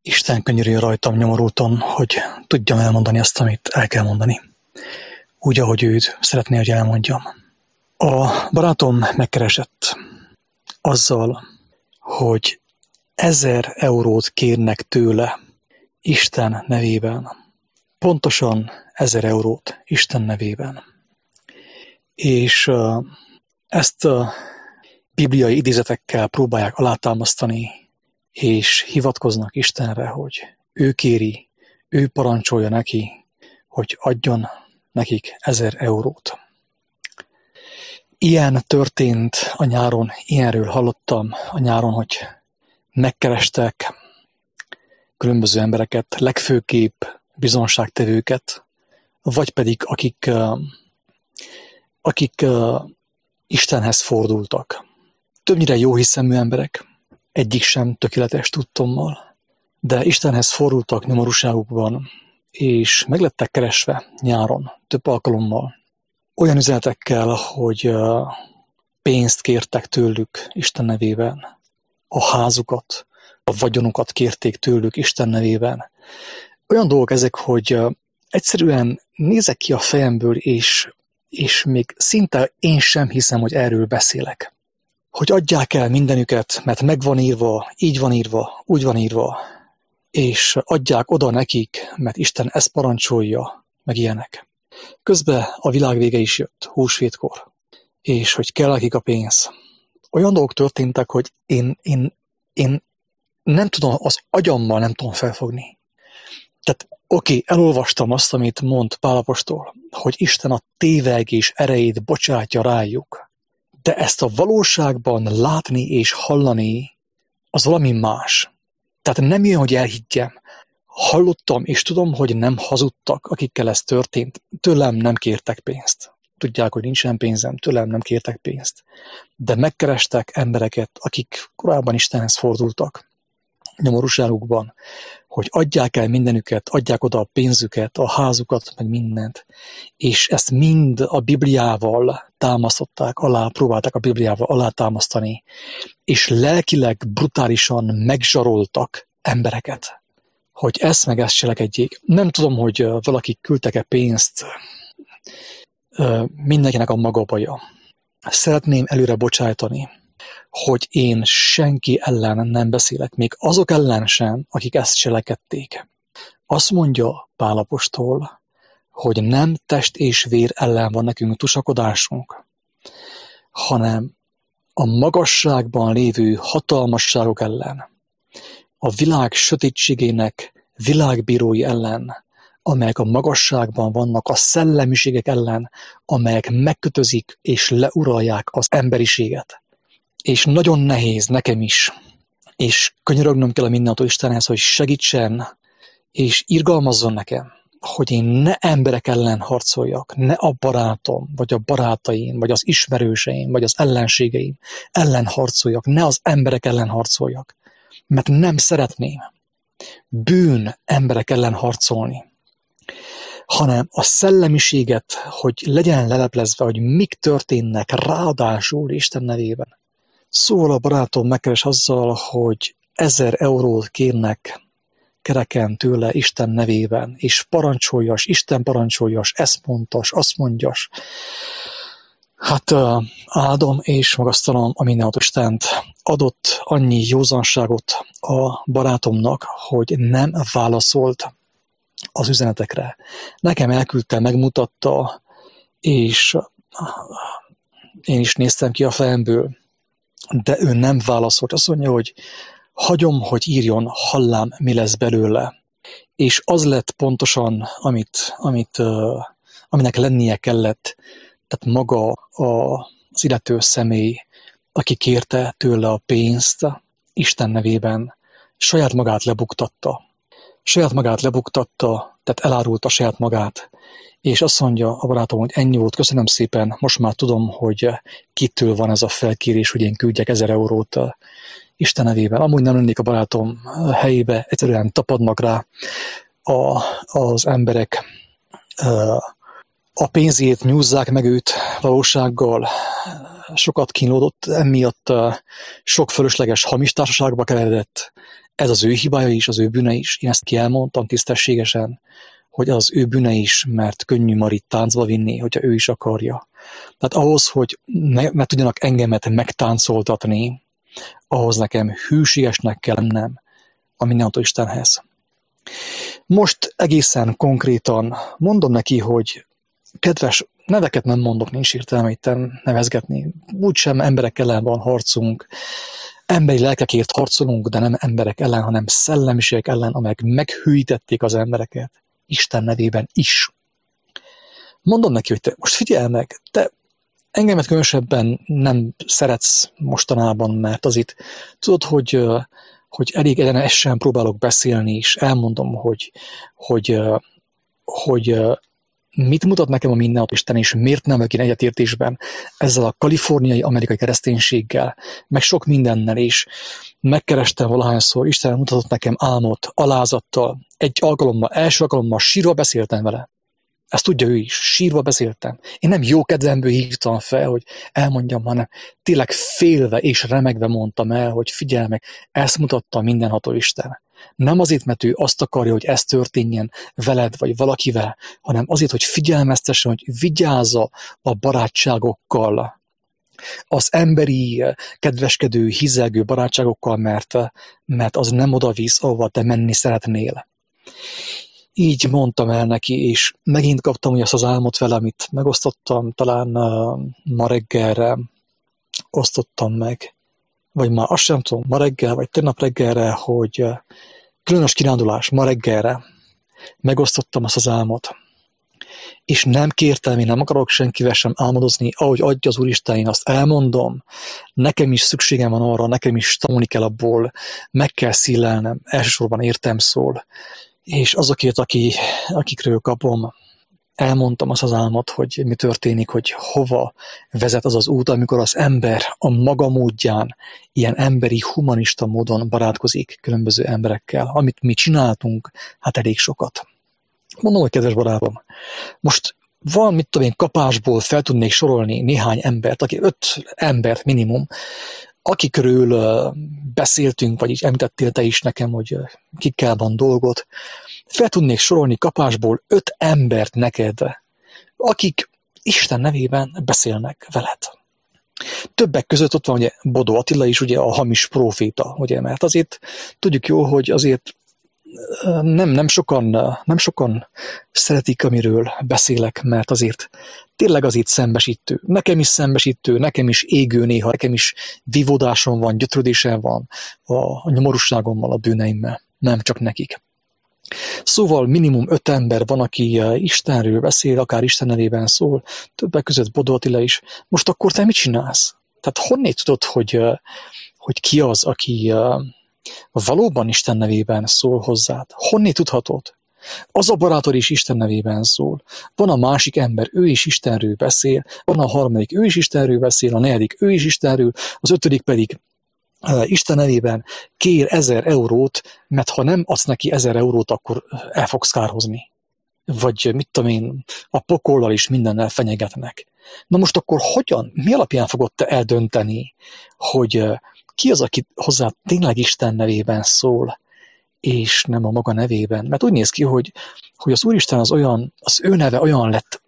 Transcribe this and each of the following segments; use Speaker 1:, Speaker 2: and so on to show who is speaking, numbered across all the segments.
Speaker 1: Isten könyörüljön rajtam nyomorultan, hogy tudjam elmondani azt, amit el kell mondani. Úgy, ahogy őt szeretné, hogy elmondjam. A barátom megkeresett azzal, hogy 1000 eurót kérnek tőle Isten nevében. Pontosan 1000 eurót Isten nevében. És ezt bibliai idézetekkel próbálják alátámasztani, és hivatkoznak Istenre, hogy ő kéri, ő parancsolja neki, hogy adjon nekik 1000 eurót. Ilyen történt a nyáron, ilyenről hallottam a nyáron, hogy megkerestek különböző embereket, legfőképp bizonságtevőket, vagy pedig akik Istenhez fordultak. Többnyire jóhiszemű emberek, egyik sem tökéletes tudtommal, de Istenhez fordultak nyomorúságukban, és meglettek keresve nyáron, több alkalommal, olyan üzenetekkel, hogy pénzt kértek tőlük Isten nevében, a házukat, a vagyonukat kérték tőlük Isten nevében. Olyan dolgok ezek, hogy egyszerűen nézek ki a fejemből, és még szinte én sem hiszem, hogy erről beszélek. Hogy adják el mindenüket, mert meg van írva, így van írva, úgy van írva, és adják oda nekik, mert Isten ezt parancsolja, meg ilyenek. Közben a világ vége is jött, húsvétkor, és hogy kell nekik a pénz. Olyan dolgok történtek, hogy én nem tudom, az agyammal nem tudom felfogni. Tehát elolvastam azt, amit mond Pál apostol, hogy Isten a tévegés erejét bocsátja rájuk. De ezt a valóságban látni és hallani, az valami más. Tehát nem jön, hogy elhiggyem. Hallottam, és tudom, hogy nem hazudtak, akikkel ez történt. Tőlem nem kértek pénzt. Tudják, hogy nincsen pénzem, tőlem nem kértek pénzt. De megkerestek embereket, akik korábban Istenhez fordultak nyomorúságukban, hogy adják el mindenüket, adják oda a pénzüket, a házukat, meg mindent. És ezt mind a Bibliával támasztották alá, próbálták a Bibliával alátámasztani, és lelkileg brutálisan megzsaroltak embereket, hogy ezt meg ezt cselekedjék. Nem tudom, hogy valaki küldtek-e pénzt, mindenkinek a maga baja. Szeretném előre bocsájtani, hogy én senki ellen nem beszélek, még azok ellen sem, akik ezt cselekedték. Azt mondja Pál apostol, hogy nem test és vér ellen van nekünk tusakodásunk, hanem a magasságban lévő hatalmasságok ellen, a világ sötétségének világbírói ellen, amelyek a magasságban vannak, a szellemiségek ellen, amelyek megkötözik és leuralják az emberiséget. És nagyon nehéz nekem is, és könyörögnöm kell a mindenható Istenhez, hogy segítsen, és irgalmazzon nekem, hogy én ne emberek ellen harcoljak, ne a barátom, vagy a barátaim, vagy az ismerőseim, vagy az ellenségeim ellen harcoljak, ne az emberek ellen harcoljak, mert nem szeretném bűn emberek ellen harcolni, hanem a szellemiséget, hogy legyen leleplezve, hogy mik történnek ráadásul Isten nevében. Szóval a barátom megkeres azzal, hogy 1000 eurót kérnek kereken tőle Isten nevében, és parancsoljas, Isten parancsoljas, ezt mondtas, azt mondjas. Hát áldom és magasztalom a mindenható Istent. Adott annyi józanságot a barátomnak, hogy nem válaszolt az üzenetekre. Nekem elküldte, megmutatta, és én is néztem ki a fejemből, de ő nem válaszolt. Azt mondja, hogy hagyom, hogy írjon, hallám, mi lesz belőle. És az lett pontosan, aminek lennie kellett, tehát maga az illető személy, aki kérte tőle a pénzt Isten nevében, saját magát lebuktatta. Tehát elárulta saját magát, és azt mondja a barátom, hogy ennyi volt, köszönöm szépen, most már tudom, hogy kitől van ez a felkérés, hogy én küldjek 1000 eurót Isten nevében. Amúgy nem lennék a barátom helyébe, egyszerűen tapadnak rá az emberek, a pénzét nyúzzák meg őt valósággal, sokat kínlódott, emiatt sok fölösleges hamis társaságba keveredett, Ez az ő hibája is, az ő bűne is. Én ezt elmondtam tisztességesen, hogy az ő bűne is, mert könnyű Marit táncba vinni, hogyha ő is akarja. Tehát ahhoz, hogy ne tudjanak engemet megtáncoltatni, ahhoz nekem hűségesnek kell lennem a mindenható Istenhez. Most egészen konkrétan mondom neki, hogy kedves, neveket nem mondok, nincs értelme itt nevezgetni. Úgysem emberek ellen van harcunk, emberi lelkekért harcolunk, de nem emberek ellen, hanem szellemiségek ellen, amelyek meghűítették az embereket, Isten nevében is. Mondom neki, hogy te most figyelj meg, te engemet különösebben nem szeretsz mostanában, mert az itt tudod, hogy elég egyenesen próbálok beszélni, és elmondom, hogy mit mutat nekem a mindenható Isten, és miért nem vagyok én egyetértésben ezzel a kaliforniai amerikai kereszténységgel, meg sok mindennel is. Megkerestem valahányszor, Isten mutatott nekem álmot, alázattal, első alkalommal sírva beszéltem vele. Ezt tudja ő is, sírva beszéltem. Én nem jó kedvemből hívtam fel, hogy elmondjam, hanem tényleg félve és remegve mondtam el, hogy figyelj meg, ezt mutatta a mindenható Isten. Nem azért, mert ő azt akarja, hogy ez történjen veled vagy valakivel, hanem azért, hogy figyelmeztessen, hogy vigyázza a barátságokkal, az emberi, kedveskedő, hízelgő barátságokkal, mert az nem oda visz, ahova te menni szeretnél. Így mondtam el neki, és megint kaptam azt az álmot vele, amit megosztottam, talán ma reggelre osztottam meg, vagy már azt sem tudom, ma reggel, vagy tegnap reggelre, hogy különös kirándulás, ma reggelre megosztottam azt az álmot. És nem kértem, én nem akarok senkivel sem álmodozni, ahogy adja az Úristen, én azt elmondom, nekem is szükségem van arra, nekem is tanulni kell abból, meg kell szílelnem, elsősorban értem szól. És azokért, akikről kapom, elmondtam azt az álmot, hogy mi történik, hogy hova vezet az az út, amikor az ember a maga módján, ilyen emberi, humanista módon barátkozik különböző emberekkel. Amit mi csináltunk, hát elég sokat. Mondom, hogy kedves barátom, most van, mit tudom én, kapásból fel tudnék sorolni néhány embert, 5 embert minimum, akikről beszéltünk, vagy így említettél te is nekem, hogy kikkel van dolgot. Fel tudnék sorolni kapásból 5 embert neked, akik Isten nevében beszélnek veled. Többek között ott van ugye Bodó Attila is, ugye a hamis próféta, ugye, mert azért tudjuk jó, hogy azért nem sokan szeretik, amiről beszélek, mert azért tényleg azért szembesítő. Nekem is szembesítő, nekem is égő néha, nekem is vívódásom van, gyötrődésem van a nyomorúságommal, a bűneimmel, nem csak nekik. Szóval minimum 5 ember van, aki Istenről beszél, akár Isten nevében szól, többek között Bodó Attila is. Most akkor te mit csinálsz? Tehát honnét tudod, hogy ki az, aki valóban Isten nevében szól hozzád? Honnét tudhatod? Az a barátod is Isten nevében szól. Van a másik ember, ő is Istenről beszél, van a harmadik, ő is Istenről beszél, a negyedik, ő is Istenről, az 5. pedig Isten nevében kér 1000 eurót, mert ha nem adsz neki 1000 eurót, akkor el fogsz kárhozni. Vagy mit tudom én, a pokollal is mindennel fenyegetnek. Na most akkor hogyan, mi alapján fogod te eldönteni, hogy ki az, aki hozzá tényleg Isten nevében szól, és nem a maga nevében? Mert úgy néz ki, hogy az Úristen az ő neve olyan lett,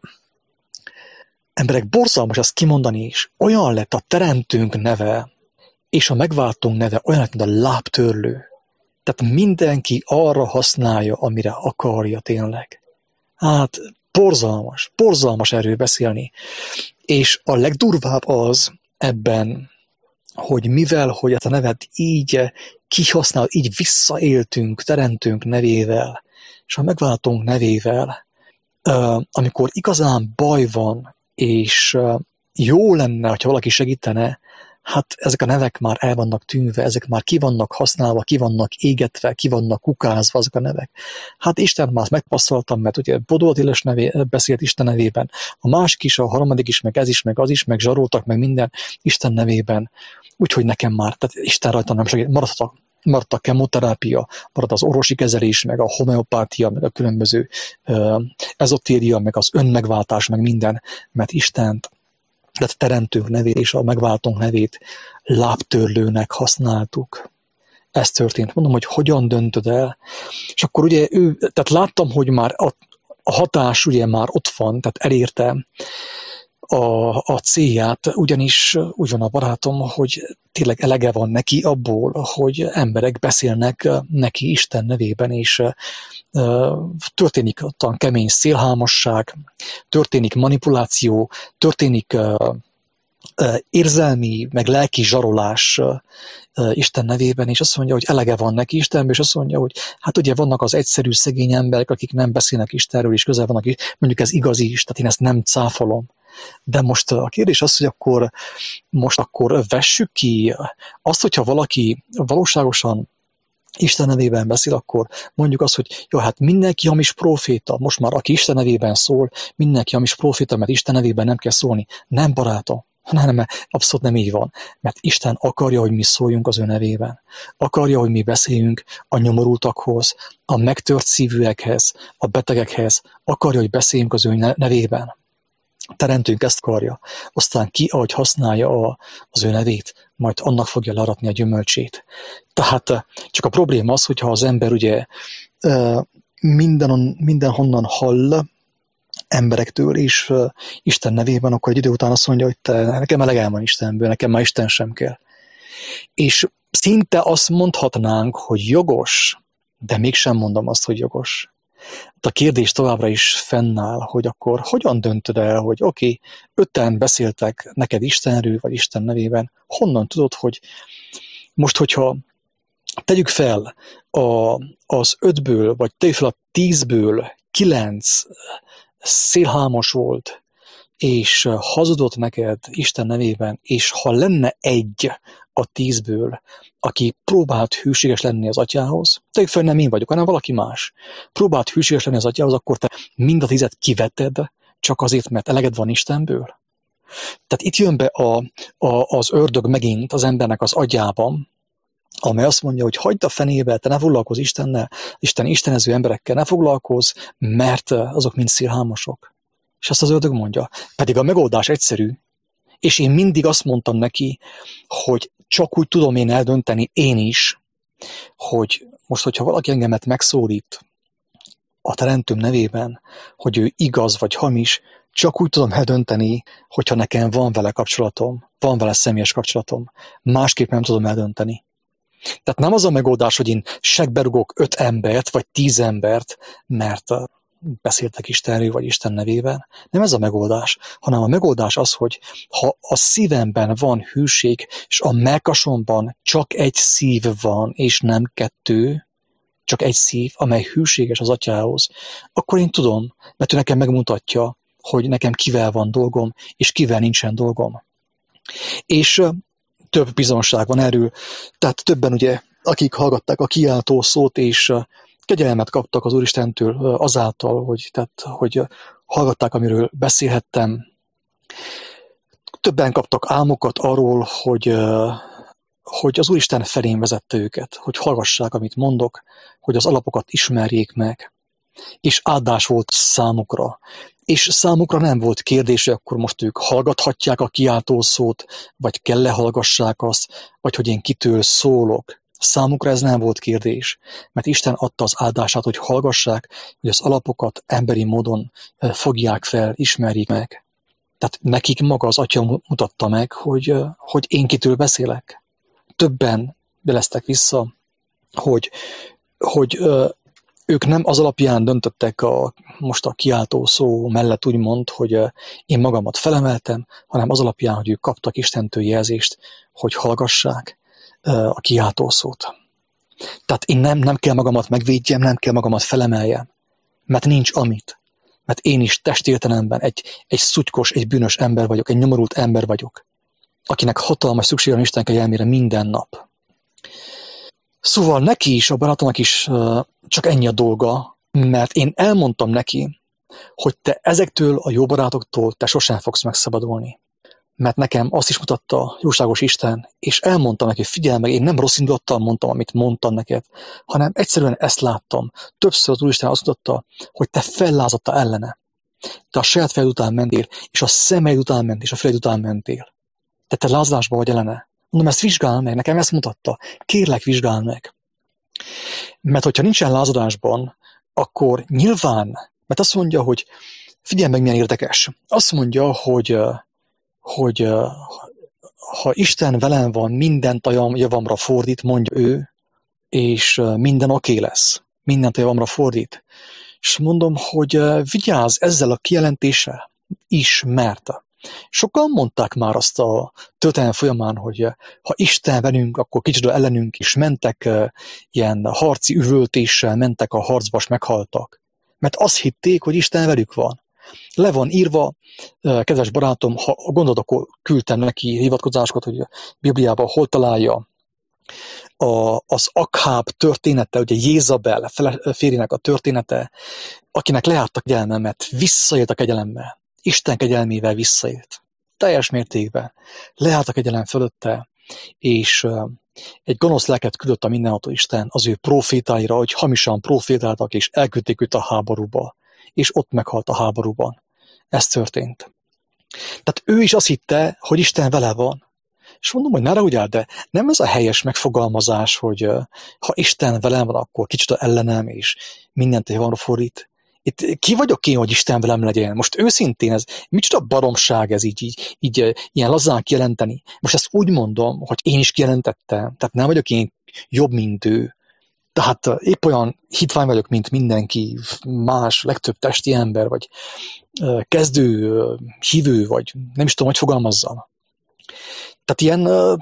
Speaker 1: emberek, borzalmas ezt kimondani is, olyan lett a teremtőnk neve, és a megváltunk neve olyan lett, mint a lábtörlő. Tehát mindenki arra használja, amire akarja tényleg. Hát borzalmas erről beszélni. És a legdurvább az ebben, hogy mivel, hogy ezt a nevet így kihasznál, így visszaéltünk, teremtünk nevével, és a megváltunk nevével, amikor igazán baj van, és jó lenne, hogyha valaki segítene, hát ezek a nevek már el vannak tűnve, ezek már ki vannak használva, ki vannak égetve, ki vannak kukázva azok a nevek. Hát Isten már megpasszoltam, mert ugye Bodó Attila beszélt Isten nevében, a másik is, a harmadik is, meg ez is, meg az is, meg zsaroltak, meg minden Isten nevében. Úgyhogy nekem már, tehát Isten rajta nem segít, maradt a kemoterápia, maradt az orvosi kezelés, meg a homeopátia, meg a különböző ezotéria, meg az önmegváltás, meg minden, mert Istent, tehát teremtőnk nevét és a megváltónk nevét lábtörlőnek használtuk. ez történt. Mondom, hogy hogyan döntöd el? És akkor ugye tehát láttam, hogy már a hatás ugye már ott van, tehát elérte a célját, ugyanis úgy van a barátom, hogy tényleg elege van neki abból, hogy emberek beszélnek neki Isten nevében, és történik ottan kemény szélhámosság, történik manipuláció, történik érzelmi, meg lelki zsarolás Isten nevében, és azt mondja, hogy elege van neki Istenből, és azt mondja, hogy hát ugye vannak az egyszerű szegény emberek, akik nem beszélnek Istenről, és közel vannak, mondjuk ez igaz is, tehát én ezt nem cáfolom. De most a kérdés az, hogy akkor vessük ki azt, hogyha valaki valóságosan Isten nevében beszél, akkor mondjuk azt, hogy jó, hát mindenki hamis próféta, most már aki Isten nevében szól, mindenki hamis próféta, mert Isten nevében nem kell szólni. Nem, barátom, hanem abszolút nem így van. Mert Isten akarja, hogy mi szóljunk az ő nevében. Akarja, hogy mi beszéljünk a nyomorultakhoz, a megtört szívűekhez, a betegekhez. Akarja, hogy beszéljünk az ő nevében. Teremtőnk ezt akarja. Aztán ki, ahogy használja az ő nevét, majd annak fogja learatni a gyümölcsét. Tehát csak a probléma az, hogyha az ember ugye mindenhonnan hall emberektől, és Isten nevében, akkor egy idő után azt mondja, hogy nekem elegem van Istenből, nekem már Isten sem kell. És szinte azt mondhatnánk, hogy jogos, de mégsem mondom azt, hogy jogos. A kérdés továbbra is fennáll, hogy akkor hogyan döntöd el, hogy oké, 5-en beszéltek neked Istenről, vagy Isten nevében, honnan tudod, hogy most, hogyha tegyük fel az 5-ből, vagy tegyük fel a 10-ből 9 szélhámos volt, és hazudott neked Isten nevében, és ha lenne egy a 10-ből, aki próbált hűséges lenni az atyához, tegyük fel, nem én vagyok, hanem valaki más, próbált hűséges lenni az atyához, akkor te mind a 10-et kiveted, csak azért, mert eleged van Istenből. Tehát itt jön be az ördög megint az embernek az agyában, amely azt mondja, hogy hagyd a fenébe, te ne foglalkozz Istennel, istenező emberekkel ne foglalkozz, mert azok mind szélhámosok. És azt az ördög mondja. Pedig a megoldás egyszerű, és én mindig azt mondtam neki, hogy csak úgy tudom én eldönteni, én is, hogy most, hogyha valaki engemet megszólít a Teremtőm nevében, hogy ő igaz vagy hamis, csak úgy tudom eldönteni, hogyha nekem van vele kapcsolatom, van vele személyes kapcsolatom. Másképp nem tudom eldönteni. Tehát nem az a megoldás, hogy én segberugok 5 embert, vagy 10 embert, mert beszéltek Istenről, vagy Isten nevében. Nem ez a megoldás, hanem a megoldás az, hogy ha a szívemben van hűség, és a mellkasomban csak egy szív van, és nem 2, csak egy szív, amely hűséges az atyához, akkor én tudom, mert ő nekem megmutatja, hogy nekem kivel van dolgom, és kivel nincsen dolgom. És több bizonság van erről, tehát többen ugye, akik hallgatták a kiáltó szót, és kegyelmet kaptak az Úristentől azáltal, hogy hallgatták, amiről beszélhettem. Többen kaptak álmokat arról, hogy az Úristen felén vezette őket, hogy hallgassák, amit mondok, hogy az alapokat ismerjék meg, és áldás volt számukra. És számukra nem volt kérdés, hogy akkor most ők hallgathatják a kiáltó szót, vagy kell-e hallgassák azt, vagy hogy én kitől szólok. Számukra ez nem volt kérdés, mert Isten adta az áldását, hogy hallgassák, hogy az alapokat emberi módon fogják fel, ismerjék meg. Tehát nekik maga az Atya mutatta meg, hogy én kitől beszélek. Többen jeleztek vissza, hogy ők nem az alapján döntöttek most a kiáltó szó mellett úgymond, hogy én magamat felemeltem, hanem az alapján, hogy ők kaptak Istentől jelzést, hogy hallgassák a kiáltó szót. Tehát én nem kell magamat megvédjem, nem kell magamat felemeljem, mert nincs amit. Mert én is testértelemben egy szutykos, egy bűnös ember vagyok, egy nyomorult ember vagyok, akinek hatalmas szüksége van Isten kegyelmére minden nap. Szóval neki is, a barátomnak is csak ennyi a dolga, mert én elmondtam neki, hogy te ezektől a jó barátoktól te sosem fogsz megszabadulni. Mert nekem azt is mutatta jóságos Isten, és elmondtam neki, figyelj meg, én nem rossz indulattal mondtam, amit mondtam neked, hanem egyszerűen ezt láttam. Többször az Úristen azt mutatta, hogy te fellázadtál ellene. Te a saját fejed után mentél, és a szemeid után mentél, és a fejed után mentél. Te lázadásban vagy ellene. Mondom, ezt vizsgál meg, nekem ezt mutatta. Kérlek, vizsgál meg. Mert hogyha nincsen lázadásban, akkor nyilván, mert azt mondja, hogy figyelj meg, milyen érdekes. Azt mondja, hogy ha Isten velem van, mindent a javamra fordít, mondja ő, és minden oké lesz. Mindent a javamra fordít. És mondom, hogy vigyázz ezzel a kijelentéssel is, mert sokan mondták már azt a történelem folyamán, hogy ha Isten velünk, akkor kicsoda ellenünk is mentek, ilyen harci üvöltéssel mentek a harcba, és meghaltak. Mert azt hitték, hogy Isten velük van. Le van írva, kedves barátom, ha gondolod, akkor küldtem neki hivatkozásokat, hogy a Bibliában hol találja az Akháb története, ugye Jézabel férjének a története, akinek lejárt a kegyelme, mert visszaélt a kegyelemmel. Isten kegyelmével visszaélt. Teljes mértékben. Lejárt a kegyelem fölötte, és egy gonosz lelket küldött a mindenható Isten az ő profétáira, hogy hamisan profétáltak, és elküldték őt a háborúba. És ott meghalt a háborúban. Ez történt. Tehát ő is azt hitte, hogy Isten vele van. És mondom, hogy ne ragudjál, de nem ez a helyes megfogalmazás, hogy ha Isten velem van, akkor kicsit ellenem, és mindent javamra fordít. Itt ki vagyok én, hogy Isten velem legyen? Most őszintén, ez micsoda baromság ez így ilyen lazán kijelenteni. Most ezt úgy mondom, hogy én is kijelentettem, tehát nem vagyok én jobb, mint ő. Tehát épp olyan hitvány vagyok, mint mindenki más, legtöbb testi ember, vagy kezdő hívő, vagy nem is tudom, hogy fogalmazzam. Tehát ilyen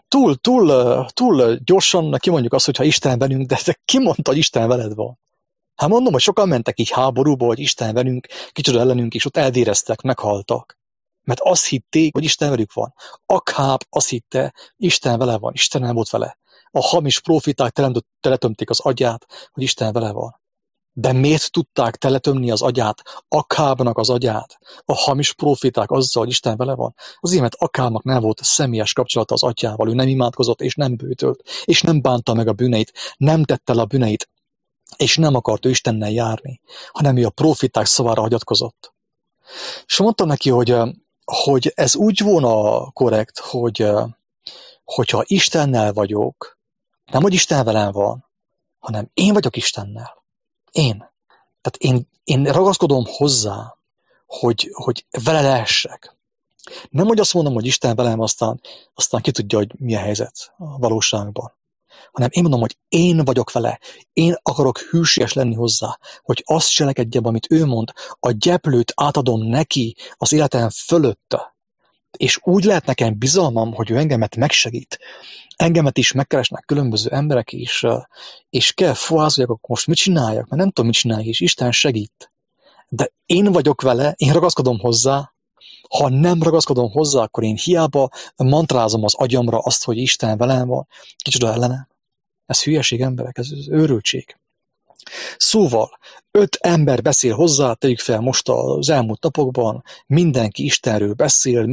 Speaker 1: túl gyorsan kimondjuk azt, hogy ha Isten velünk, de ki mondta, hogy Isten veled van? Hát mondom, hogy sokan mentek így háborúba, hogy Isten velünk, kicsoda ellenünk, és ott elvéreztek, meghaltak. Mert azt hitték, hogy Isten velük van. Akháb azt hitte, Isten vele van, Isten nem volt vele. A hamis profiták teletömték az agyát, hogy Isten vele van. De miért tudták teletömni az agyát, Akhábnak az agyát, a hamis profiták azzal, hogy Isten vele van? Azért, mert Akhábnak nem volt személyes kapcsolata az atyával, ő nem imádkozott, és nem bűtölt, és nem bánta meg a bűneit, nem tette le a bűneit, és nem akart ő Istennel járni, hanem ő a profiták szavára hagyatkozott. És mondtam neki, hogy ez úgy volna korrekt, hogyha Istennel vagyok, nem, hogy Isten velem van, hanem én vagyok Istennel. Én. Tehát én ragaszkodom hozzá, hogy vele lehessek. Nem, hogy azt mondom, hogy Isten velem, aztán ki tudja, hogy mi a helyzet a valóságban. Hanem én mondom, hogy én vagyok vele. Én akarok hűséges lenni hozzá, hogy azt cselekedjem, amit ő mond, a gyeplőt átadom neki az életem fölött. És úgy lehet nekem bizalmam, hogy ő engemet megsegít. Engemet is megkeresnek különböző emberek is, és kell foházoljak, akkor most mit csináljak, mert nem tudom, mit csinálják, és Isten segít. De én vagyok vele, én ragaszkodom hozzá. Ha nem ragaszkodom hozzá, akkor én hiába mantrázom az agyamra azt, hogy Isten velem van, kicsoda ellenem. Ez hülyeség, emberek, ez őrültség. Szóval 5 ember beszél hozzá, tegyük fel most az elmúlt napokban, mindenki Istenről beszél,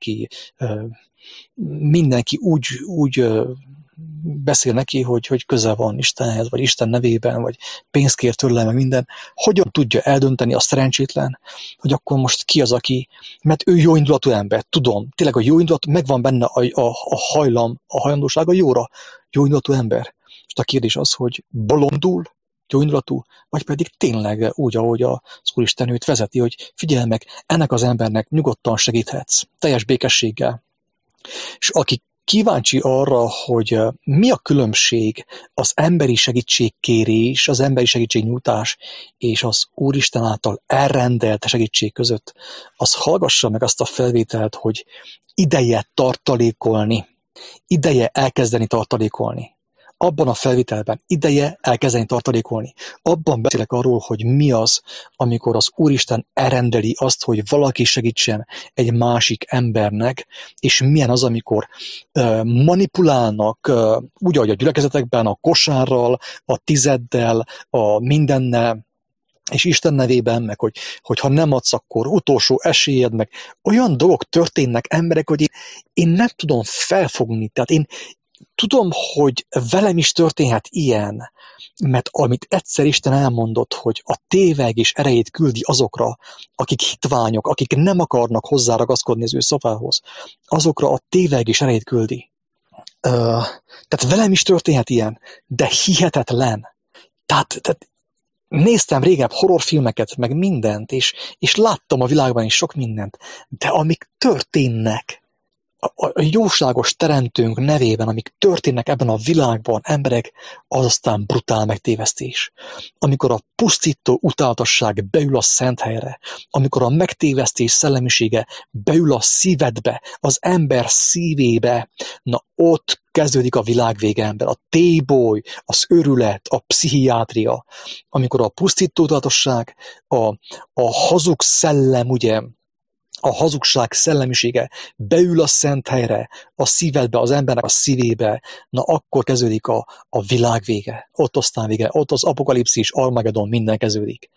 Speaker 1: mindenki úgy beszél neki, hogy köze van Istenhez, vagy Isten nevében, vagy pénzt kér tőle, meg minden. Hogyan tudja eldönteni a szerencsétlen, hogy akkor most ki az, aki, mert ő jóindulatú ember, tudom, tényleg a jóindulatú, megvan benne a hajlam, a hajlandósága jóra, jóindulatú ember. Most a kérdés az, hogy bolondul, jóindulatú, vagy pedig tényleg úgy, ahogy az Úristen őt vezeti, hogy figyelj meg, ennek az embernek nyugodtan segíthetsz, teljes békességgel. És aki kíváncsi arra, hogy mi a különbség az emberi segítségkérés, az emberi segítségnyújtás és az Úristen által elrendelt segítség között, az hallgassa meg azt a felvételt, hogy ideje tartalékolni, ideje elkezdeni tartalékolni. Abban a felvételben ideje elkezdeni tartalékolni. Abban beszélek arról, hogy mi az, amikor az Úristen elrendeli azt, hogy valaki segítsen egy másik embernek, és milyen az, amikor manipulálnak úgy, ahogy a gyülekezetekben, a kosárral, a tizeddel, a mindennel, és Isten nevében, meg hogy ha nem adsz, akkor utolsó esélyed, meg olyan dolgok történnek, emberek, hogy én nem tudom felfogni. Tehát én tudom, hogy velem is történhet ilyen, mert amit egyszer Isten elmondott, hogy a tévegés erejét küldi azokra, akik hitványok, akik nem akarnak hozzáragaszkodni az ő szavához, azokra a tévegés erejét küldi. Tehát velem is történhet ilyen, de hihetetlen. Tehát néztem régebb horrorfilmeket, meg mindent, és láttam a világban is sok mindent, de amik történnek, a jóságos teremtőnk nevében, amik történnek ebben a világban, emberek, az aztán brutál megtévesztés. Amikor a pusztító utálatosság beül a szent helyre, amikor a megtévesztés szellemisége beül a szívedbe, az ember szívébe, na ott kezdődik a világvége, ember. A téboly, az őrület, a pszichiátria. Amikor a pusztító utálatosság, a hazug szellem, ugye, a hazugság szellemisége beül a szent helyre, a szívedbe, az embernek a szívébe, na akkor kezdődik a világ vége. Ott aztán vége, ott az apokalipszis, Armageddon, minden kezdődik.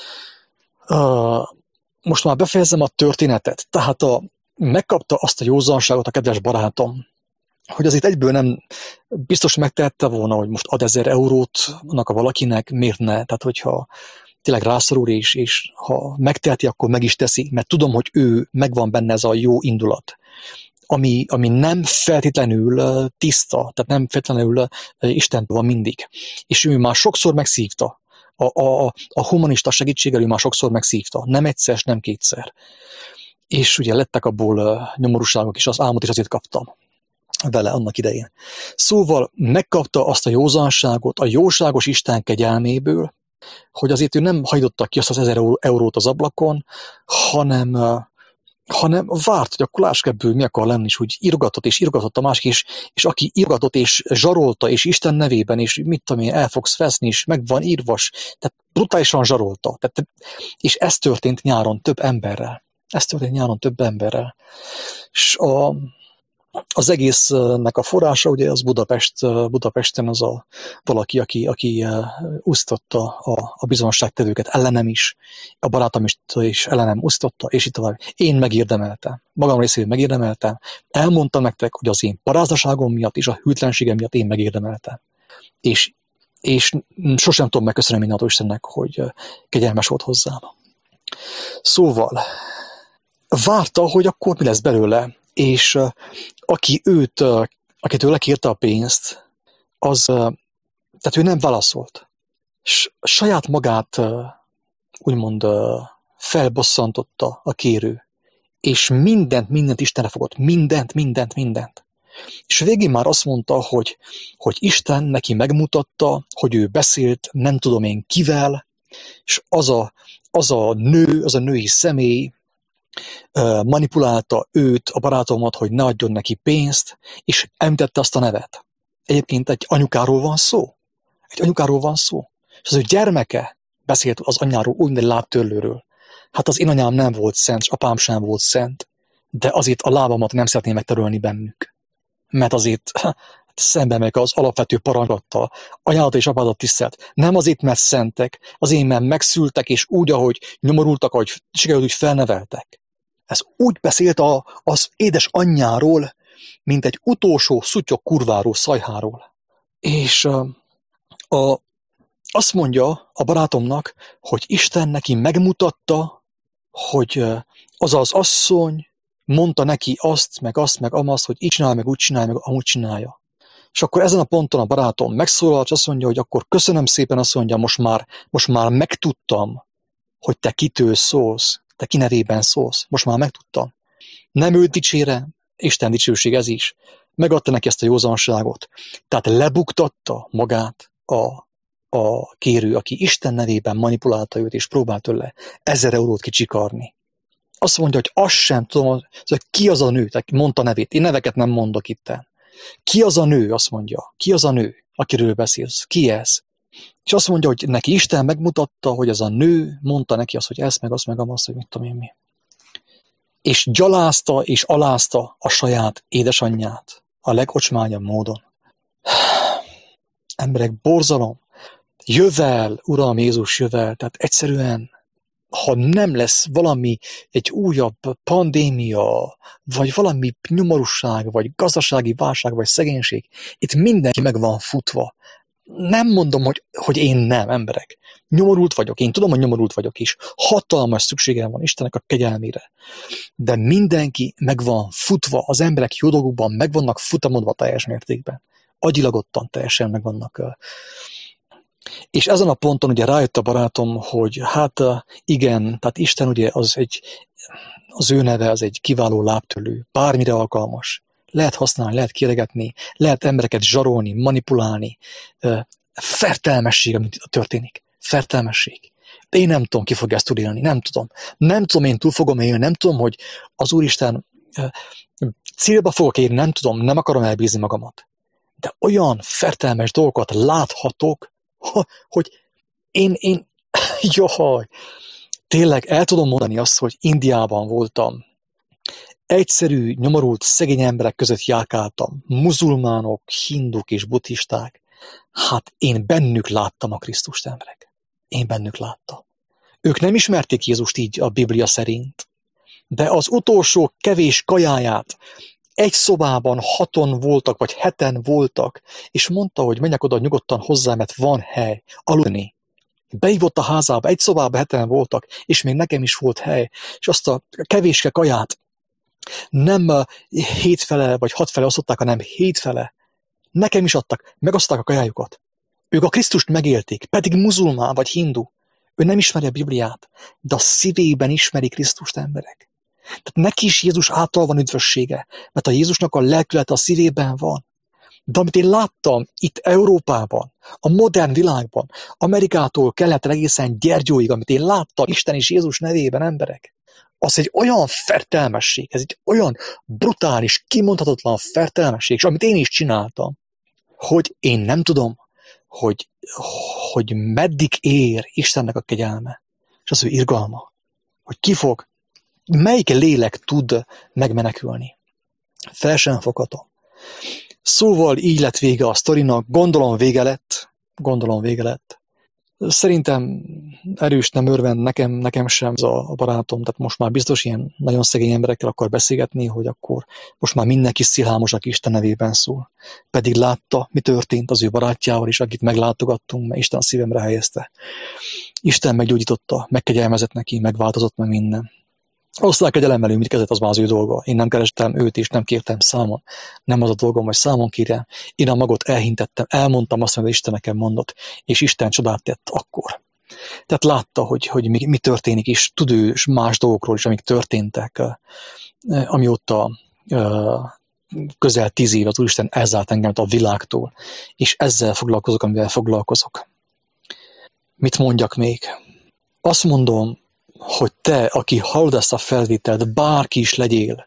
Speaker 1: Most már befejezem a történetet. Tehát megkapta azt a józanságot a kedves barátom, hogy azért egyből nem biztos megtehette volna, hogy most ad 1000 eurót annak a valakinek, miért ne? Tehát hogyha tényleg rászorul, és ha megteheti, akkor meg is teszi, mert tudom, hogy ő megvan benne ez a jó indulat, ami nem feltétlenül tiszta, tehát nem feltétlenül Istentől van mindig. És ő már sokszor megszívta. A humanista segítséggel ő már sokszor megszívta. Nem egyszer, nem kétszer. És ugye lettek abból nyomorúságok, és az álmot is azért kaptam vele annak idején. Szóval megkapta azt a józanságot a jóságos Isten kegyelméből, hogy azért ő nem hajtotta ki azt az 1000 eurót az ablakon, hanem várt, hogy akkor lássuk ebből mi akar lenni, és úgy írogatott a másik, és aki írogatott és zsarolta, és Isten nevében, és mit tudom én, el fogsz veszni, és meg van írva, tehát brutálisan zsarolta. És ez történt nyáron több emberrel. És az egésznek a forrása, ugye az Budapesten az a valaki, aki usztotta a bizonságtevőket ellenem is, a barátom is ellenem usztotta, és itt tovább. Én megérdemeltem. Magam részéről megérdemeltem. Elmondtam nektek, hogy az én paráznaságom miatt és a hűtlenségem miatt én megérdemeltem. És sosem tudom megköszönni mindentől Istennek, hogy kegyelmes volt hozzám. Szóval várta, hogy akkor mi lesz belőle, és akitől lekérte a pénzt, tehát ő nem válaszolt. Saját magát úgymond felbosszantotta a kérő, és mindent Istenre fogott, mindent. És végén már azt mondta, hogy Isten neki megmutatta, hogy ő beszélt nem tudom én kivel, és az a női személy manipulálta őt, a barátomat, hogy ne adjon neki pénzt, és említette azt a nevet. Egyébként egy anyukáról van szó. És az ő gyermeke beszélt az anyáról, úgy, mint egy lábtörlőről. Hát az én anyám nem volt szent, és apám sem volt szent, de azért a lábamat nem szeretném megtörölni bennük. Mert azért szembe megyek az alapvető parancsolattal. Anyádat és apádat tisztelt. Nem azért, mert szentek, azért, mert megszültek, és úgy, ahogy nyomorultak, ahogy sikerült, úgy felneveltek. Ez úgy beszélt az édes anyjáról, mint egy utolsó szutyok kurváról, szajháról. És azt mondja a barátomnak, hogy Isten neki megmutatta, hogy az az asszony mondta neki azt, meg amazt, hogy így csinálja, meg úgy csinálja, meg amúgy csinálja. És akkor ezen a ponton a barátom megszólal, és azt mondja, hogy akkor köszönöm szépen, azt mondja, most már megtudtam, hogy te kitől szólsz, te ki nevében szólsz. Most már megtudtam. Nem őt dicsére, Isten dicsőség ez is. Megadta neki ezt a józanságot. Tehát lebuktatta magát a kérő, aki Isten nevében manipulálta őt, és próbált tőle 1000 eurót kicsikarni. Azt mondja, hogy azt sem tudom, hogy ki az a nő, mondta nevét. Én neveket nem mondok itten. Ki az a nő, azt mondja. Ki az a nő, akiről beszélsz? Ki ez? És azt mondja, hogy neki Isten megmutatta, hogy ez a nő mondta neki azt, hogy ezt, meg azt, meg azt, hogy mit tudom én mi. És gyalázta és alázta a saját édesanyját a legocsmányabb módon. Emberek, borzalom. Jövel, Uram Jézus, jövel. Tehát egyszerűen, ha nem lesz valami, egy újabb pandémia, vagy valami nyomorúság, vagy gazdasági válság, vagy szegénység, itt mindenki meg van futva. nem mondom, hogy én nem, emberek. Nyomorult vagyok, én tudom, hogy nyomorult vagyok is. Hatalmas szükségem van Istennek a kegyelmére. De mindenki meg van futva, az emberek jó dolgokban meg vannak futamodva teljes mértékben. Agyilag ottan teljesen meg vannak. És ezen a ponton ugye rájött a barátom, hogy hát igen, tehát Isten ugye az ő neve az egy kiváló lábtörlő, bármire alkalmas. Lehet használni, lehet kiregetni, lehet embereket zsarolni, manipulálni. Fertelmesség, amit történik. Fertelmesség. De én nem tudom, ki fog ezt tudni, nem tudom. Nem tudom, én túl fogom élni, nem tudom, hogy az Úristen célba fogok érni, nem tudom, nem akarom elbízni magamat. De olyan fertelmes dolgokat láthatok, hogy én jaj, tényleg el tudom mondani azt, hogy Indiában voltam. Egyszerű, nyomorult, szegény emberek között járkáltam. Muzulmánok, hinduk és buddhisták. Hát én bennük láttam a Krisztust, emberek. Én bennük láttam. Ők nem ismerték Jézust így a Biblia szerint. De az utolsó kevés kajáját egy szobában 6-on voltak, vagy 7-en voltak, és mondta, hogy menjek oda nyugodtan hozzá, mert van hely aludni. Beívott a házába, egy szobában 7-en voltak, és még nekem is volt hely, és azt a kevéske kaját nem 7 fele vagy 6 fele osztották, hanem 7 fele. Nekem is adtak, megoszták a kajájukat. Ők a Krisztust megélték, pedig muzulmán vagy hindu. Ő nem ismeri a Bibliát, de a szívében ismeri Krisztust, emberek. Tehát neki is Jézus által van üdvössége, mert a Jézusnak a lelkülete a szívében van. De amit én láttam itt Európában, a modern világban, Amerikától keletre egészen Gyergyóig, amit én láttam Isten és Jézus nevében, emberek, az egy olyan fertelmesség, ez egy olyan brutális, kimondhatatlan fertelmesség, és amit én is csináltam, hogy én nem tudom, hogy meddig ér Istennek a kegyelme, és az ő irgalma, hogy melyik lélek tud megmenekülni. Fel sem foghatom. Szóval így lett vége a sztorinak, gondolom vége lett. Szerintem erős nem örvend nekem sem ez a barátom, tehát most már biztos ilyen nagyon szegény emberekkel akar beszélgetni, hogy akkor most már mindenki szilhámosak Isten nevében szól. Pedig látta, mi történt az ő barátjával is, akit meglátogattunk, mert Isten a szívemre helyezte. Isten meggyógyította, megkegyelmezett neki, megváltozott meg minden. Oszlák kegyelemmel ő mit kezdett, az már az ő dolga. Én nem kerestem őt, és nem kértem számon. Nem az a dolgom, hogy számon kérjem. Én a magot elhintettem, elmondtam azt, amit Isten nekem mondott, és Isten csodát tett akkor. Tehát látta, hogy mi történik, és tud ő más dolgokról is, amik történtek, amióta közel 10 év az Úristen elzárt engem a világtól, és ezzel foglalkozok, amivel foglalkozok. Mit mondjak még? Azt mondom, hogy te, aki hallod ezt a felvételt, bárki is legyél,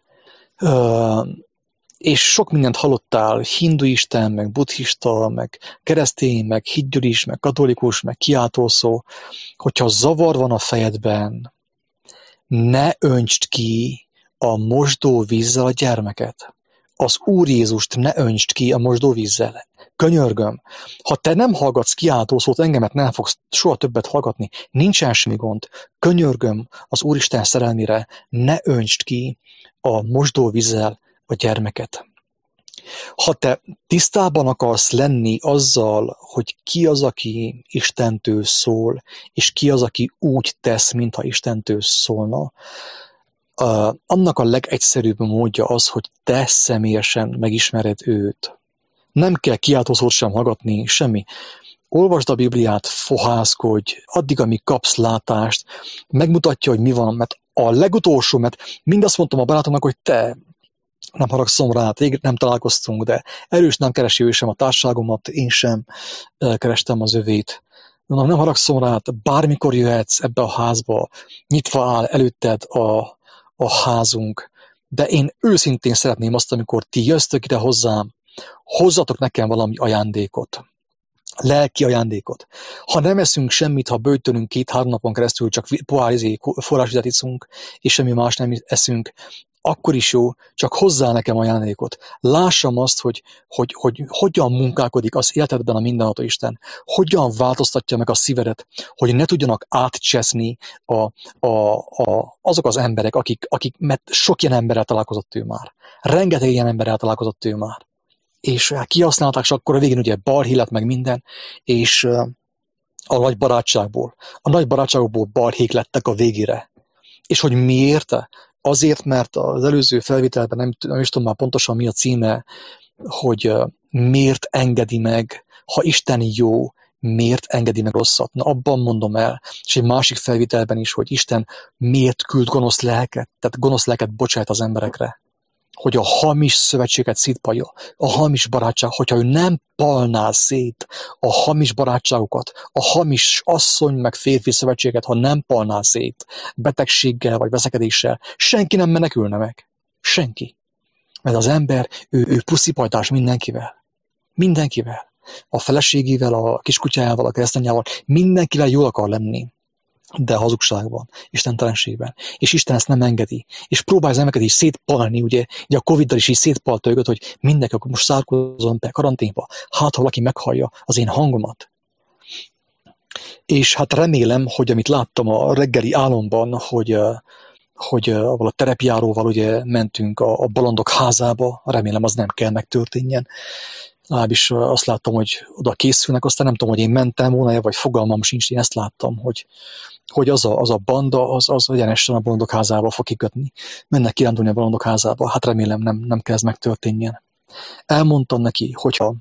Speaker 1: és sok mindent hallottál, hinduisten, meg buddhista, meg keresztény, meg higgyulis, meg katolikus, meg kiáltószó, hogyha zavar van a fejedben, ne öntsd ki a mosdóvízzel a gyermeket. Az Úr Jézust ne öntsd ki a mosdóvízzel. Könyörgöm, ha te nem hallgatsz kiáltószót, engemet nem fogsz soha többet hallgatni, nincsen semmi gond. Könyörgöm az Úristen szerelmére, ne öntsd ki a mosdóvízzel a gyermeket. Ha te tisztában akarsz lenni azzal, hogy ki az, aki Istentől szól, és ki az, aki úgy tesz, mintha Istentől szólna, annak a legegyszerűbb módja az, hogy te személyesen megismered őt. Nem kell kiáltószót sem hallgatni, semmi. Olvasd a Bibliát, fohászkodj, addig, amíg kapsz látást, megmutatja, hogy mi van, mert a legutolsó, mert mindazt mondtam a barátomnak, hogy te, nem haragszom rá, rég nem találkoztunk, de erős nem keresi ő sem a társaságomat, én sem kerestem az övét. Nem haragszom rá, bármikor jöhetsz ebbe a házba, nyitva áll előtted a házunk, de én őszintén szeretném azt, amikor ti jöztök ide hozzám, hozzatok nekem valami ajándékot. Lelki ajándékot. Ha nem eszünk semmit, ha böjtölünk 2-3 napon keresztül, csak forrásvizet iszunk, és semmi más nem eszünk, akkor is jó, csak hozzá nekem ajándékot. Lássam azt, hogy hogyan munkálkodik az életedben a mindenható Isten, hogyan változtatja meg a szívedet, hogy ne tudjanak átcseszni azok az emberek, akik, mert sok ilyen emberrel találkozott ő már. Rengeteg ilyen emberrel találkozott ő már. és kihasználták, és akkor a végén ugye balhé lett meg minden, és a nagy barátságból. A nagy barátságokból balhék lettek a végére. És hogy miért? Azért, mert az előző felvételben nem is tudom már pontosan mi a címe, hogy miért engedi meg, ha Isten jó, miért engedi meg rosszat. Na abban mondom el, és egy másik felvételben is, hogy Isten miért küld gonosz lelket, tehát gonosz lelket bocsát az emberekre. Hogy a hamis szövetséget szétpalja, a hamis barátság, hogyha ő nem palná szét a hamis barátságokat, a hamis asszony meg férfi szövetséget, ha nem palná szét betegséggel vagy veszekedéssel, senki nem menekülne meg. Senki. Mert az ember, ő puszipajtás mindenkivel. Mindenkivel. A feleségével, a kiskutyájával, a keresztanyával, mindenkivel jól akar lenni. De hazugságban, istentelenségben. És Isten ezt nem engedi. És próbálja az embereket is szétpalni, ugye a Covid-dal is így szétpalta őket, hogy mindenki, akkor most szárkozom be karanténba, hát ha valaki meghallja az én hangomat. És hát remélem, hogy amit láttam a reggeli álomban, hogy ahol a terepjáróval ugye mentünk a bolondok házába, remélem az nem kell megtörténjen. Legalábbis azt láttam, hogy oda készülnek, aztán nem tudom, hogy én mentem volna, vagy fogalmam sincs, én ezt láttam, hogy az a banda, az egyenesen a bolondok házába fog kikötni. Mennek kirándulni a bolondok házába, hát remélem nem kell ez megtörténjen. Elmondtam neki, hogyha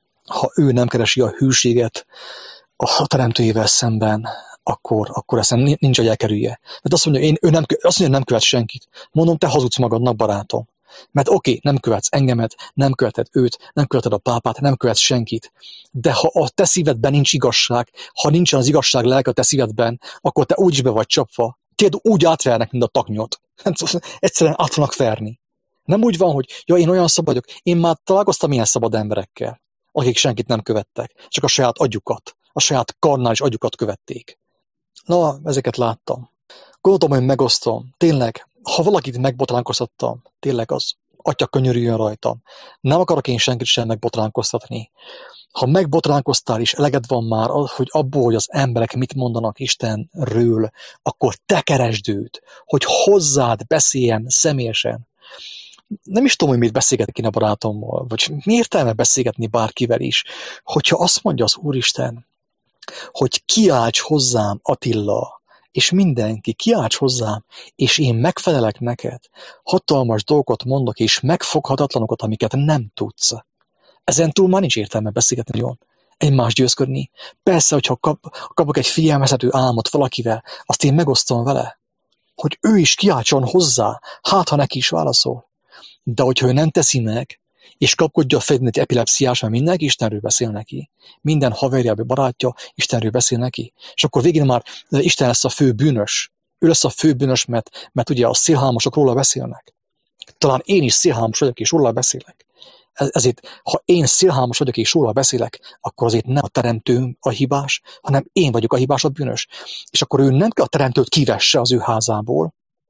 Speaker 1: ő nem keresi a hűséget a teremtőjével szemben, akkor ezt nincs, hogy elkerülje. Mert azt mondja, hogy nem követ senkit. Mondom, te hazudsz magadnak, barátom. Mert oké, nem követsz engemet, nem követed őt, nem követed a pápát, nem követsz senkit. De ha a te szívedben nincs igazság, ha nincsen az igazság lelke a te szívedben, akkor te úgyis be vagy csapva. Téged úgy átvernek, mint a taknyot. Egyszerűen át fognak verni. Nem úgy van, hogy én olyan szabad vagyok. Én már találkoztam ilyen szabad emberekkel, akik senkit nem követtek, csak a saját agyukat, a saját karnális agyukat követték. Na, ezeket láttam. Gondoltam, hogy megosztom. Tényleg, ha valakit megbotránkoztattam, tényleg az atya könyörüljön rajtam. Nem akarok én senkit sem megbotránkoztatni. Ha megbotránkoztál is, eleged van már, hogy abból, hogy az emberek mit mondanak Istenről, akkor te keresd őt, hogy hozzád beszéljen személyesen. Nem is tudom, hogy mit beszélgetni kéne a barátommal, vagy mi értelme beszélgetni bárkivel is, hogyha azt mondja az Úristen, hogy kiálts hozzám, Attila, és mindenki, kiálts hozzám, és én megfelelek neked. Hatalmas dolgokat mondok, és megfoghatatlanokat, amiket nem tudsz. Ezen túl már nincs értelme beszélgetni nagyon. Egymást győzködni. Persze, hogyha kapok egy figyelmeztető álmot valakivel, azt én megosztom vele, hogy ő is kiáltson hozzá, hát ha neki is válaszol. De hogyha ő nem teszi meg, és kapkodja a fején egy epilepsziás, mert mindenki Istenről beszél neki. Minden haverja, barátja Istenről beszél neki. És akkor végén már Isten lesz a fő bűnös. Ő lesz a fő bűnös, mert ugye a szélhámosok róla beszélnek. Talán én is szélhámos vagyok, és róla beszélek. Ezért, ha én szélhámos vagyok, és róla beszélek, akkor azért nem a teremtő a hibás, hanem én vagyok a hibás, a bűnös. És akkor ő nem kell a teremtőt kivesse az ő házából,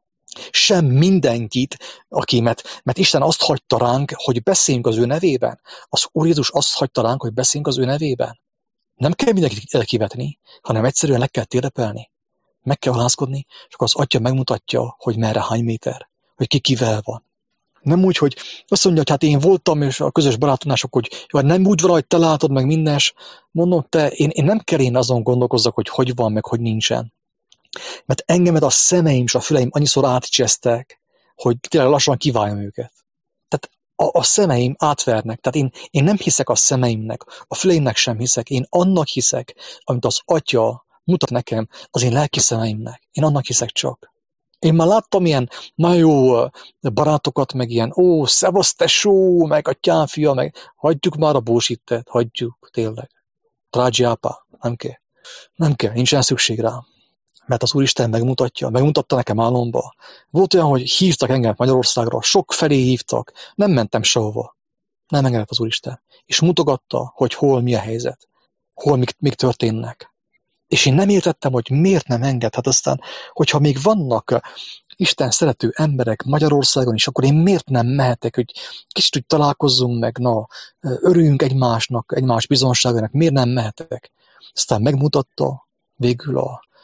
Speaker 1: sem mindenkit, mert Isten azt hagyta ránk, hogy beszéljünk az ő nevében. Az Úr Jézus azt hagyta ránk, hogy beszéljünk az ő nevében. Nem kell mindenkit elkivetni, hanem egyszerűen le kell térdepelni. Meg kell halázkodni, és akkor az Atya megmutatja, hogy merre hány méter, hogy ki kivel van. Nem úgy, hogy azt mondja, hogy hát én voltam, és a közös barátonások, hogy nem úgy van, hogy te látod meg mindens. Mondom, én nem kell én azon gondolkozzak, hogy van, meg hogy nincsen. Mert engemet a szemeim és a füleim annyiszor átcsesztek, hogy tényleg lassan kiváljam őket. Tehát a szemeim átvernek. Tehát én nem hiszek a szemeimnek, a füleimnek sem hiszek. Én annak hiszek, amit az Atya mutat nekem, az én lelki szemeimnek. Én annak hiszek csak. Én már láttam ilyen nagyon jó barátokat, meg ilyen, szevasz tesó, meg atyám fia, meg hagyjuk már a bullshit-et, hagyjuk, tényleg. Trágyiápa, nem kell. Nem kell, nincsen szükség rá. Mert az Úristen megmutatta nekem álomba. Volt olyan, hogy hívtak engem Magyarországra, sok felé hívtak, nem mentem sehova. Nem engedett az Úristen. És mutogatta, hogy hol mi a helyzet, hol mik történnek. És én nem értettem, hogy miért nem enged. Hát aztán, hogyha még vannak Isten szerető emberek Magyarországon is, akkor én miért nem mehetek, hogy kicsit úgy találkozzunk meg, örüljünk egymásnak, egymás bizonságának, miért nem mehetek? Aztán megmutatta végül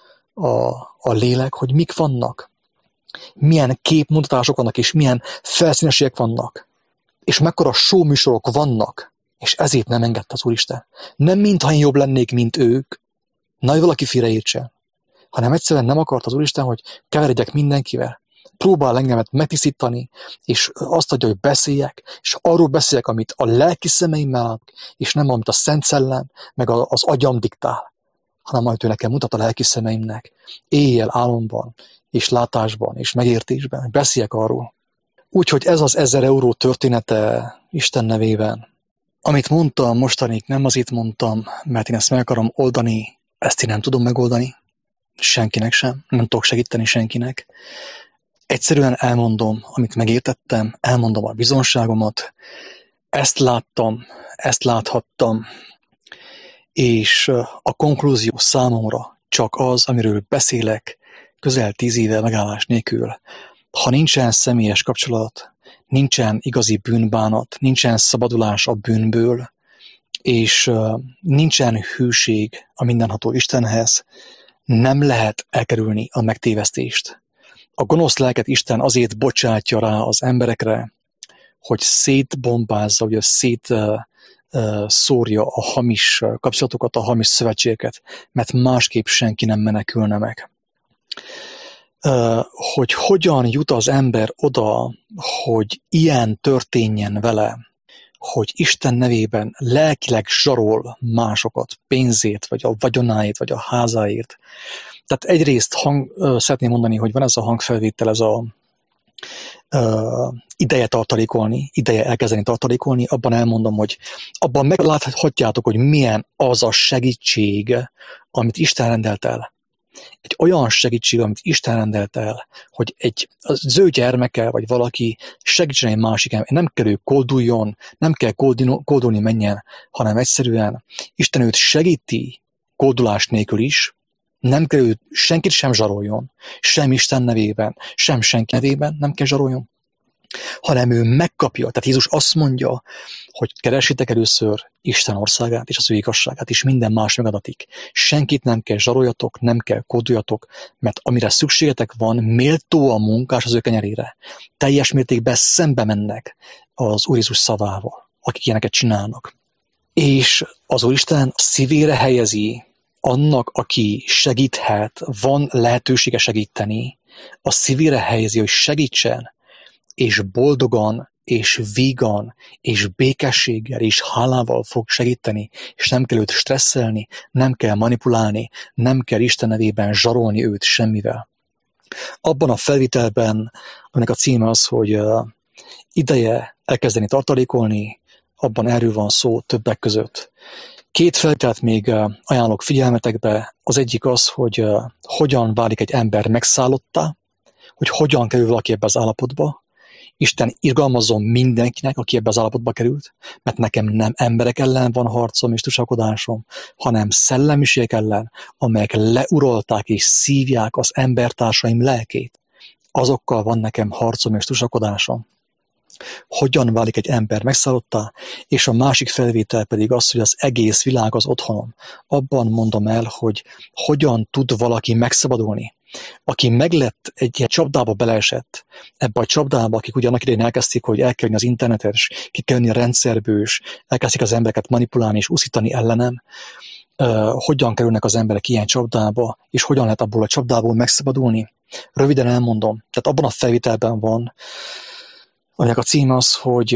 Speaker 1: a lélek, hogy mik vannak, milyen képmutatások vannak, és milyen felszíneségek vannak. És mekkora show műsorok vannak, és ezért nem engedte az Úristen. Nem mintha én jobb lennék, mint ők, na, hogy valaki félreértsen, hanem egyszerűen nem akart az Úristen, hogy keveredjek mindenkivel. Próbál engemet megtisztítani, és azt adja, hogy beszéljek, és arról beszéljek, amit a lelki szemeimmel látok, és nem amit a Szent Szellem, meg az agyam diktál, hanem amit ő nekem mutat a lelki szemeimnek, éjjel, álomban, és látásban, és megértésben, hogy beszéljek arról. Úgyhogy ez az 1000 euró története Isten nevében. Amit mondtam mostanig, nem azért mondtam, mert én ezt meg akarom oldani, ezt én nem tudom megoldani, senkinek sem, nem tudok segíteni senkinek. Egyszerűen elmondom, amit megértettem, elmondom a bizonságomat, ezt láttam, ezt láthattam, és a konklúzió számomra csak az, amiről beszélek közel 10 éve megállás nélkül. Ha nincsen személyes kapcsolat, nincsen igazi bűnbánat, nincsen szabadulás a bűnből, és nincsen hűség a mindenható Istenhez, nem lehet elkerülni a megtévesztést. A gonosz lelket Isten azért bocsátja rá az emberekre, hogy szétbombázza, hogy szórja a hamis kapcsolatokat, a hamis szövetségeket, mert másképp senki nem menekülne meg. Hogy hogyan jut az ember oda, hogy ilyen történjen vele, hogy Isten nevében lelkileg zsarol másokat pénzért, vagy a vagyonáért, vagy a házáért. Tehát egyrészt szeretném mondani, hogy van ez a hangfelvétel, ez a ideje tartalékolni, ideje elkezdeni tartalékolni, abban elmondom, hogy abban megláthatjátok, hogy milyen az a segítség, amit Isten rendelt el. Egy olyan segítség, amit Isten rendelt el, hogy az ő gyermeke, vagy valaki segítsen egy másik ember. Nem kell ő kolduljon, nem kell koldulni menjen, hanem egyszerűen Isten őt segíti koldulás nélkül is, nem kell ő senkit sem zsaroljon, sem Isten nevében, sem senki nevében nem kell zsaroljon, hanem ő megkapja. Tehát Jézus azt mondja, hogy keresitek először Isten országát és az ő igazságát, és minden más megadatik. Senkit nem kell zsaroljatok, nem kell kódoljatok, mert amire szükségetek van, méltó a munkás az ő kenyerére. Teljes mértékben szembe mennek az Úr Jézus szavával, akik ilyeneket csinálnak. És az Úristen szívére helyezi annak, aki segíthet, van lehetősége segíteni, a szívére helyezi, hogy segítsen, és boldogan, és vígan, és békességgel, és hálával fog segíteni, és nem kell őt stresszelni, nem kell manipulálni, nem kell Isten nevében zsarolni őt semmivel. Abban a felvitelben, aminek a címe az, hogy ideje elkezdeni tartalékolni, abban erről van szó többek között. 2 felvételt még ajánlok figyelmetekbe. Az egyik az, hogy hogyan válik egy ember megszállottá, hogy hogyan kerül valaki ebbe az állapotba. Isten irgalmazzon mindenkinek, aki ebbe az állapotba került, mert nekem nem emberek ellen van harcom és tusakodásom, hanem szellemiségek ellen, amelyek leurolták és szívják az embertársaim lelkét. Azokkal van nekem harcom és tusakodásom. Hogyan válik egy ember megszállottá, és a másik felvétel pedig az, hogy az egész világ az otthonom. Abban mondom el, hogy hogyan tud valaki megszabadulni. Aki meglett egy ilyen csapdába beleesett, ebbe a csapdába, akik ugye annak idején elkezdték, hogy el kell jönni az internetre, és ki kell jönni a rendszerből, és elkezdték az embereket manipulálni és uszítani ellenem, hogyan kerülnek az emberek ilyen csapdába, és hogyan lehet abból a csapdából megszabadulni. Röviden elmondom, tehát abban a felvételben van, aminek a cím az, hogy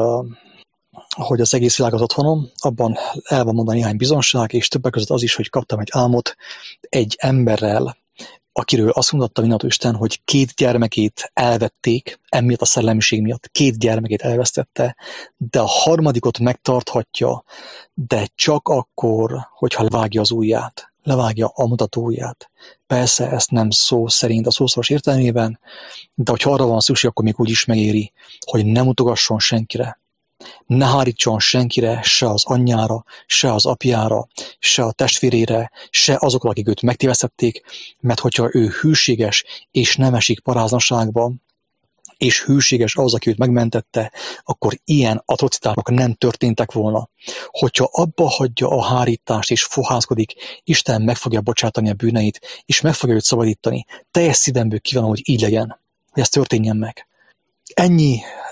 Speaker 1: az egész világ az otthonom, abban el van mondani néhány bizonság, és többek között az is, hogy kaptam egy álmot egy emberrel, akiről azt mondatta mindenható Isten, hogy 2 gyermekét elvették, emiatt a szellemiség miatt 2 gyermekét elvesztette, de a harmadikot megtarthatja, de csak akkor, hogyha levágja az ujját, levágja a mutató ujját. Persze ezt nem szó szerint a szószoros értelmében, de hogyha arra van szükség, akkor még úgy is megéri, hogy ne mutogasson senkire. Ne hárítson senkire, se az anyjára, se az apjára, se a testvérére, se azokra, akik őt megtévesztették, mert hogyha ő hűséges és nem esik paráznaságba, és hűséges az, aki őt megmentette, akkor ilyen atrocitások nem történtek volna. Hogyha abba hagyja a hárítást és fohászkodik, Isten meg fogja bocsátani a bűneit, és meg fogja őt szabadítani. Teljes szívemből kívánom, hogy így legyen, hogy ez történjen meg. Ennyi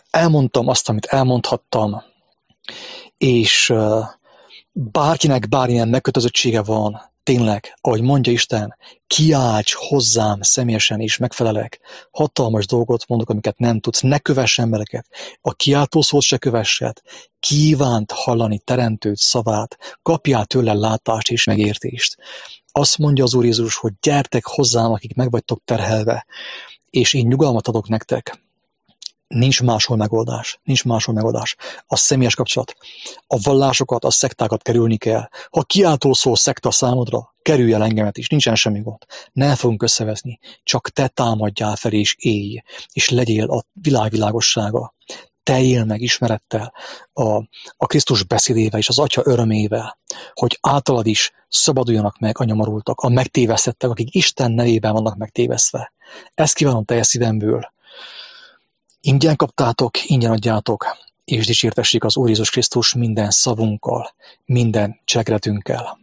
Speaker 1: elmondtam azt, amit elmondhattam, és bárkinek bármilyen megkötözöttsége van, tényleg, ahogy mondja Isten, kiálts hozzám személyesen, és megfelelek. Hatalmas dolgot mondok, amiket nem tudsz, ne kövess embereket. A kiáltószót se kövessed, kívánt hallani teremtőd szavát, kapjál tőle látást és megértést. Azt mondja az Úr Jézus, hogy gyertek hozzám, akik meg vagytok terhelve, és én nyugalmat adok nektek. Nincs máshol megoldás. A személyes kapcsolat. A vallásokat, a szektákat kerülni kell. Ha kiáltó szó szekta számodra, kerülj el engemet is, nincsen semmi gond. Ne fogunk összeveszni. Csak te támadjál fel és élj, és legyél a világ világossága. Te él meg ismerettel, a Krisztus beszédével és az Atya örömével, hogy általad is szabaduljanak meg a nyomorultak, a megtévesztettek, akik Isten nevében vannak megtévesztve. Ezt kívánom teljes szívemből. Ingyen kaptátok, ingyen adjátok, és dicsértessék az Úr Jézus Krisztus minden szavunkkal, minden cselekedetünkkel.